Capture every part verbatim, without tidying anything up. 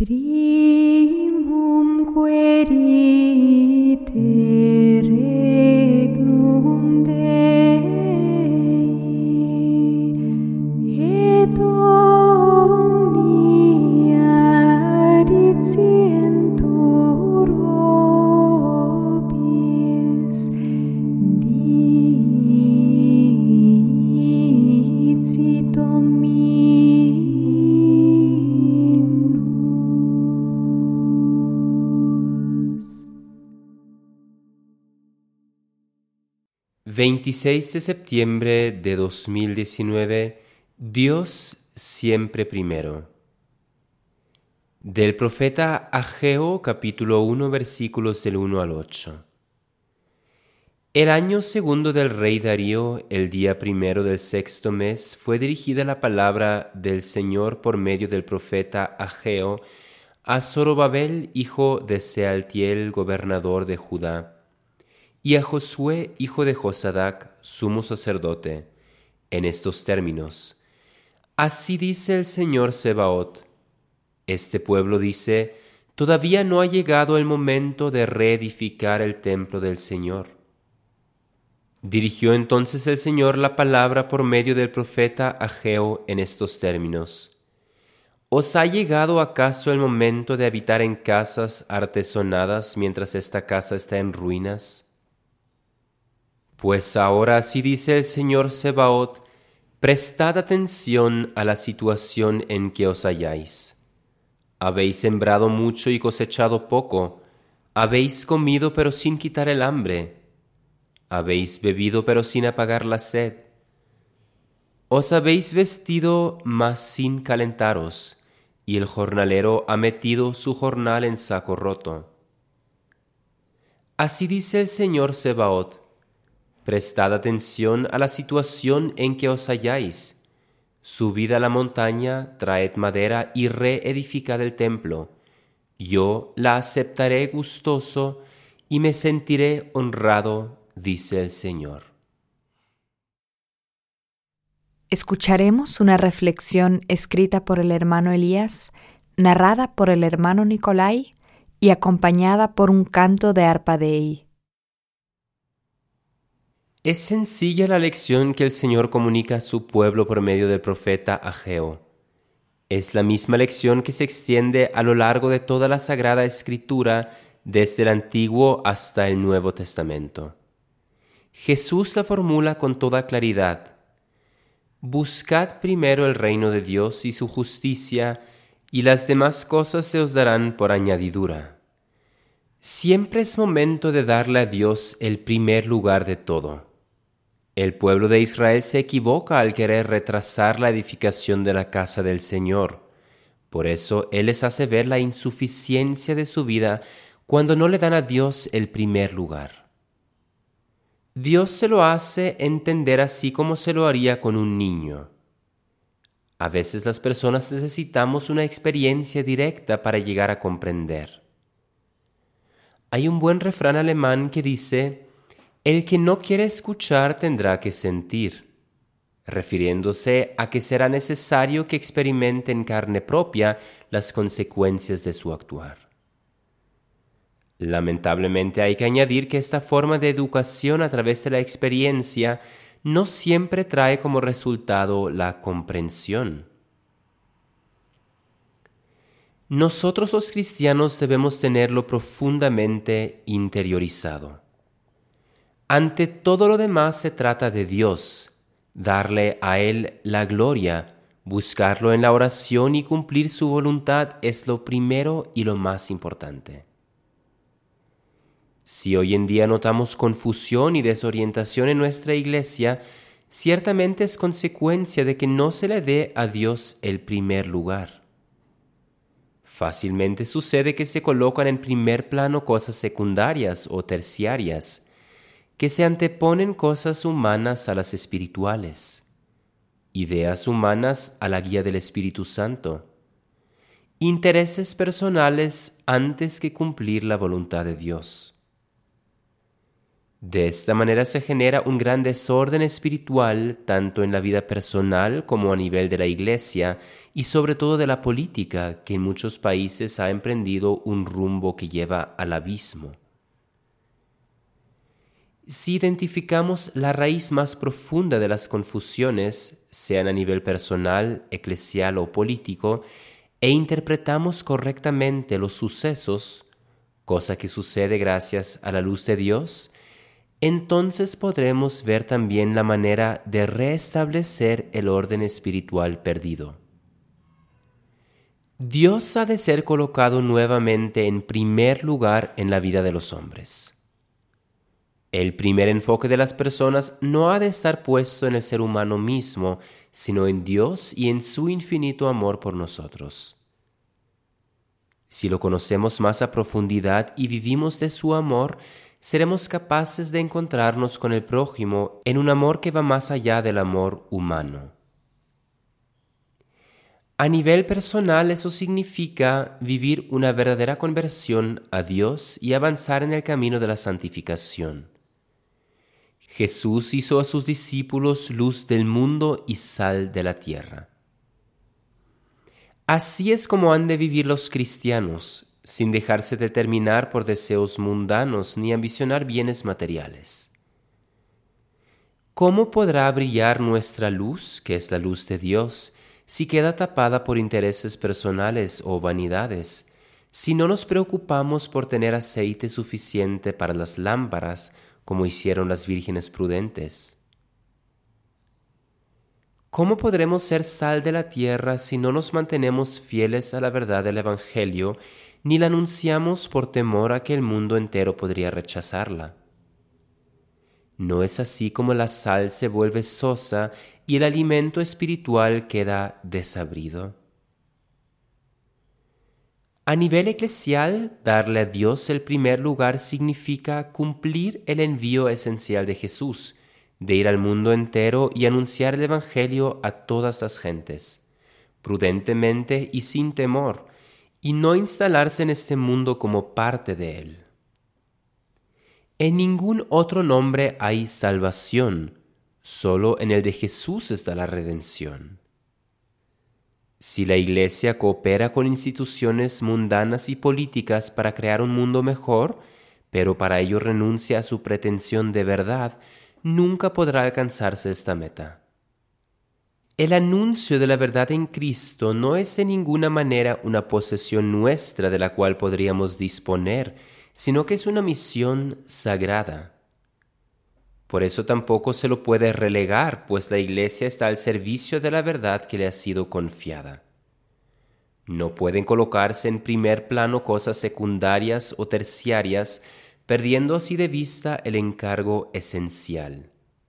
Primum querite regnum Dei, et omnia dicientur vobis, dicit Dominus. veintiséis de septiembre de dos mil diecinueve, Dios siempre primero. Del profeta Ageo, capítulo uno, versículos del uno al ocho. El año segundo del rey Darío, el día primero del sexto mes, fue dirigida la palabra del Señor por medio del profeta Ageo a Zorobabel, hijo de Sealtiel, gobernador de Judá, y a Josué, hijo de Josadac, sumo sacerdote, en estos términos: Así dice el Señor Sebaot. Este pueblo dice: todavía no ha llegado el momento de reedificar el templo del Señor. Dirigió entonces el Señor la palabra por medio del profeta Ageo en estos términos: ¿Os ha llegado acaso el momento de habitar en casas artesonadas mientras esta casa está en ruinas? Pues ahora así dice el Señor Sebaot: prestad atención a la situación en que os halláis. Habéis sembrado mucho y cosechado poco, habéis comido pero sin quitar el hambre, habéis bebido pero sin apagar la sed. Os habéis vestido mas sin calentaros, y el jornalero ha metido su jornal en saco roto. Así dice el Señor Sebaot: prestad atención a la situación en que os halláis. Subid a la montaña, traed madera y reedificad el templo. Yo la aceptaré gustoso y me sentiré honrado, dice el Señor. Escucharemos una reflexión escrita por el hermano Elías, narrada por el hermano Nicolai y acompañada por un canto de arpa Dei. Es sencilla la lección que el Señor comunica a su pueblo por medio del profeta Ageo. Es la misma lección que se extiende a lo largo de toda la Sagrada Escritura, desde el Antiguo hasta el Nuevo Testamento. Jesús la formula con toda claridad: buscad primero el reino de Dios y su justicia, y las demás cosas se os darán por añadidura. Siempre es momento de darle a Dios el primer lugar de todo. El pueblo de Israel se equivoca al querer retrasar la edificación de la casa del Señor. Por eso Él les hace ver la insuficiencia de su vida cuando no le dan a Dios el primer lugar. Dios se lo hace entender así como se lo haría con un niño. A veces las personas necesitamos una experiencia directa para llegar a comprender. Hay un buen refrán alemán que dice: el que no quiere escuchar tendrá que sentir, refiriéndose a que será necesario que experimente en carne propia las consecuencias de su actuar. Lamentablemente hay que añadir que esta forma de educación a través de la experiencia no siempre trae como resultado la comprensión. Nosotros los cristianos debemos tenerlo profundamente interiorizado. Ante todo lo demás se trata de Dios, darle a Él la gloria, buscarlo en la oración y cumplir su voluntad es lo primero y lo más importante. Si hoy en día notamos confusión y desorientación en nuestra iglesia, ciertamente es consecuencia de que no se le dé a Dios el primer lugar. Fácilmente sucede que se colocan en primer plano cosas secundarias o terciarias, que se anteponen cosas humanas a las espirituales, ideas humanas a la guía del Espíritu Santo, intereses personales antes que cumplir la voluntad de Dios. De esta manera se genera un gran desorden espiritual tanto en la vida personal como a nivel de la Iglesia y sobre todo de la política, que en muchos países ha emprendido un rumbo que lleva al abismo. Si identificamos la raíz más profunda de las confusiones, sean a nivel personal, eclesial o político, e interpretamos correctamente los sucesos, cosa que sucede gracias a la luz de Dios, entonces podremos ver también la manera de restablecer el orden espiritual perdido. Dios ha de ser colocado nuevamente en primer lugar en la vida de los hombres. El primer enfoque de las personas no ha de estar puesto en el ser humano mismo, sino en Dios y en su infinito amor por nosotros. Si lo conocemos más a profundidad y vivimos de su amor, seremos capaces de encontrarnos con el prójimo en un amor que va más allá del amor humano. A nivel personal, eso significa vivir una verdadera conversión a Dios y avanzar en el camino de la santificación. Jesús hizo a sus discípulos luz del mundo y sal de la tierra. Así es como han de vivir los cristianos, sin dejarse determinar por deseos mundanos ni ambicionar bienes materiales. ¿Cómo podrá brillar nuestra luz, que es la luz de Dios, si queda tapada por intereses personales o vanidades, si no nos preocupamos por tener aceite suficiente para las lámparas, como hicieron las vírgenes prudentes? ¿Cómo podremos ser sal de la tierra si no nos mantenemos fieles a la verdad del Evangelio, ni la anunciamos por temor a que el mundo entero podría rechazarla? ¿No es así como la sal se vuelve sosa y el alimento espiritual queda desabrido? A nivel eclesial, darle a Dios el primer lugar significa cumplir el envío esencial de Jesús, de ir al mundo entero y anunciar el Evangelio a todas las gentes, prudentemente y sin temor, y no instalarse en este mundo como parte de él. En ningún otro nombre hay salvación, solo en el de Jesús está la redención. Si la Iglesia coopera con instituciones mundanas y políticas para crear un mundo mejor, pero para ello renuncia a su pretensión de verdad, nunca podrá alcanzarse esta meta. El anuncio de la verdad en Cristo no es de ninguna manera una posesión nuestra de la cual podríamos disponer, sino que es una misión sagrada. Por eso tampoco se lo puede relegar, pues la Iglesia está al servicio de la verdad que le ha sido confiada. No pueden colocarse en primer plano cosas secundarias o terciarias, perdiendo así de vista el encargo esencial.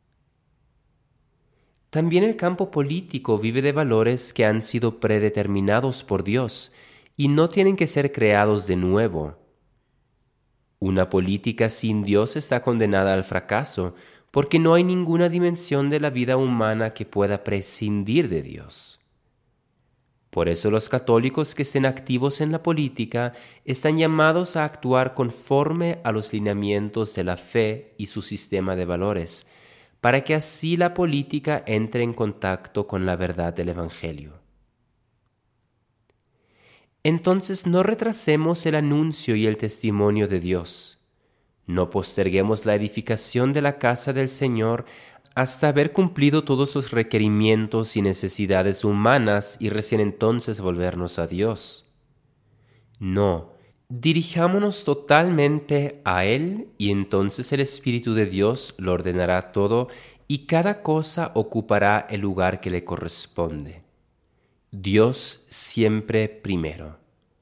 También el campo político vive de valores que han sido predeterminados por Dios y no tienen que ser creados de nuevo. Una política sin Dios está condenada al fracaso, porque no hay ninguna dimensión de la vida humana que pueda prescindir de Dios. Por eso los católicos que estén activos en la política están llamados a actuar conforme a los lineamientos de la fe y su sistema de valores, para que así la política entre en contacto con la verdad del Evangelio. Entonces no retrasemos el anuncio y el testimonio de Dios. No posterguemos la edificación de la casa del Señor hasta haber cumplido todos los requerimientos y necesidades humanas y recién entonces volvernos a Dios. No, dirijámonos totalmente a Él y entonces el Espíritu de Dios lo ordenará todo y cada cosa ocupará el lugar que le corresponde. Dios siempre primero.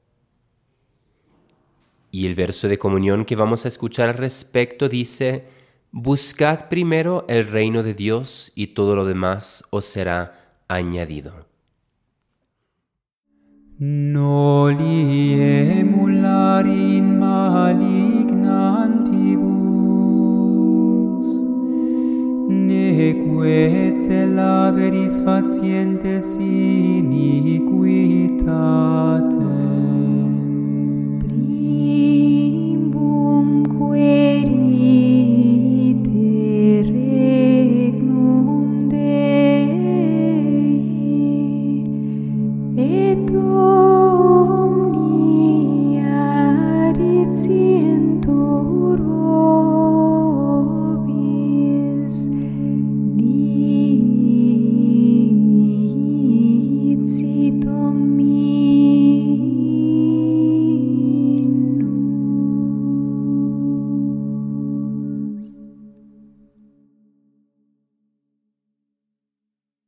Y el verso de comunión que vamos a escuchar al respecto dice: buscad primero el reino de Dios y todo lo demás os será añadido. Noli emular in malignantibus, neque celaveris facientes iniquitate.